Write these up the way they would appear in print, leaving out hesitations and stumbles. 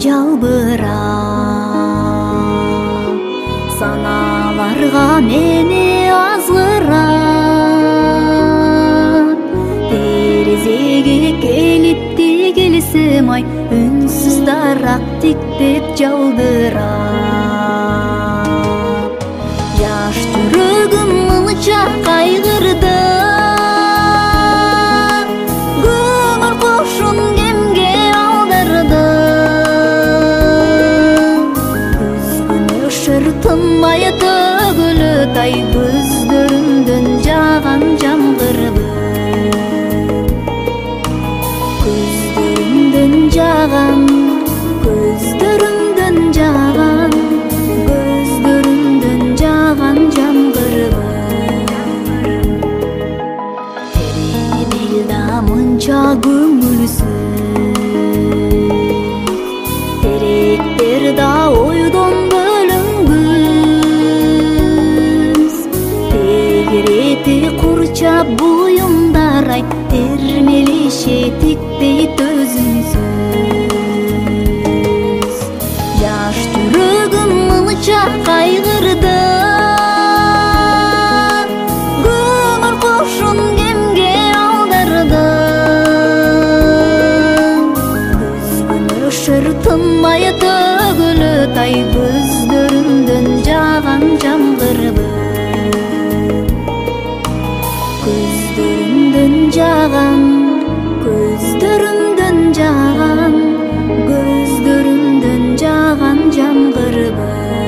жалбырап, саналарга мени азгырат. Терезеге келипти келсем ай, үнсүз дарак тиктеп жалдырат. Жаш жүрөгүм мынча кайгырды, көңүл кошун кемге алдырды. Күзгүн өшөр тынмай төгүлөт ай, көздөрүмдөн жааган жамгырбы. Көздөрүмдөн жааган, көздөрүмдөн жааган, көздөрүмдөн жааган жамгырбы. Терең элда мынча көңүлсүз, теректер да ойдон бөлүнгүс. Тегирети курчап буюмдар ай, термелеше тикпей төзүмсүз. Жаш жүрөгүм мынча кайгырды, көңүл кошун кемге алдырды. Күзгүн өшөр тынмай төгүлөт ай, көздөрүмдөн жааган жамгырбы. Көздөрүмдөн жааган, көздөрүмдөн жааган, көздөрүмдөн жааган жамгырбы.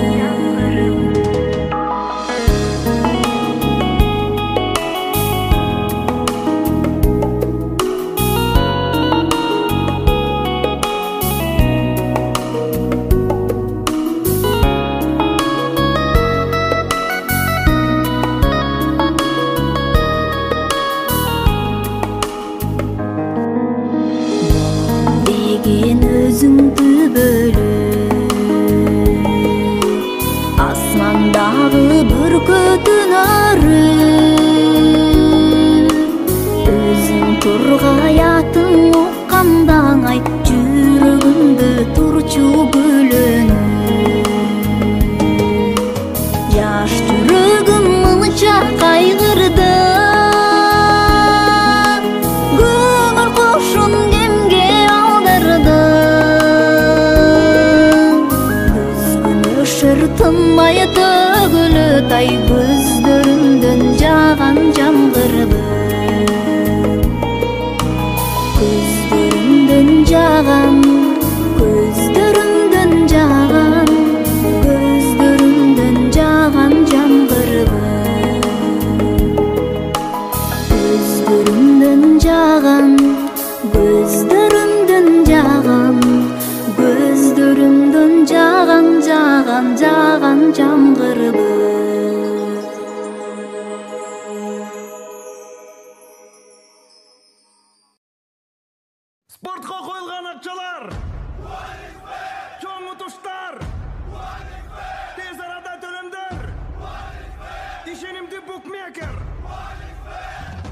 Деген өзүңдү бөлүп, асмандагы бүркөтүн өрүп, өзүң тургай атың укканда ай, жүрөгүмдө турчу гүлөнүп. Жаш жүрөгүм мынча кайгырды, көңүл кошун кемге алдырды. Күзгүн өшөр тынмай төгүлөт ай, көздөрүмдөн жааган жамгырбы. Көздөрүмдөн жааган, көздөрүмдөн жааган, көздөрүмдөн жааган жамгырбы. Көздөрүмдөн жааган, көздөрүмдөн жааган, көздөрүмдөн жааган, жааган, жааган жамгырбы. Спортқа қойылған ақшалар, чоң ұтыштар, тез арада төлемдер, ишенимді букмекер.